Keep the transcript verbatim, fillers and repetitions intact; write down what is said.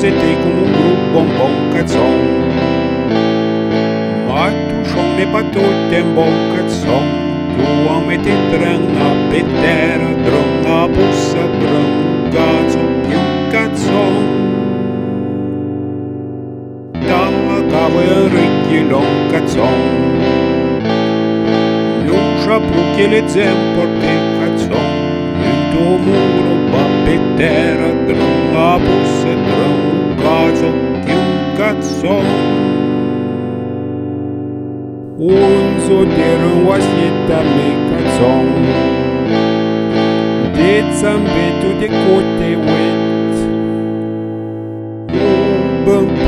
sentei como um grupo bom bom cazzon. Ma tu schon ne pas tot den bon cazzon. Tu a mette dranga petera, dranga bussa, dranga cazzo, più cazzon. Da cavo e ricchi long cazzon. Non sciapucchi le zemporte cazzon. In tuo muro va petera, dranga bussa, dranga cazzo, più cazzon. Unso deren was jetta me cazzon. De zambeto de cote wet. Ubam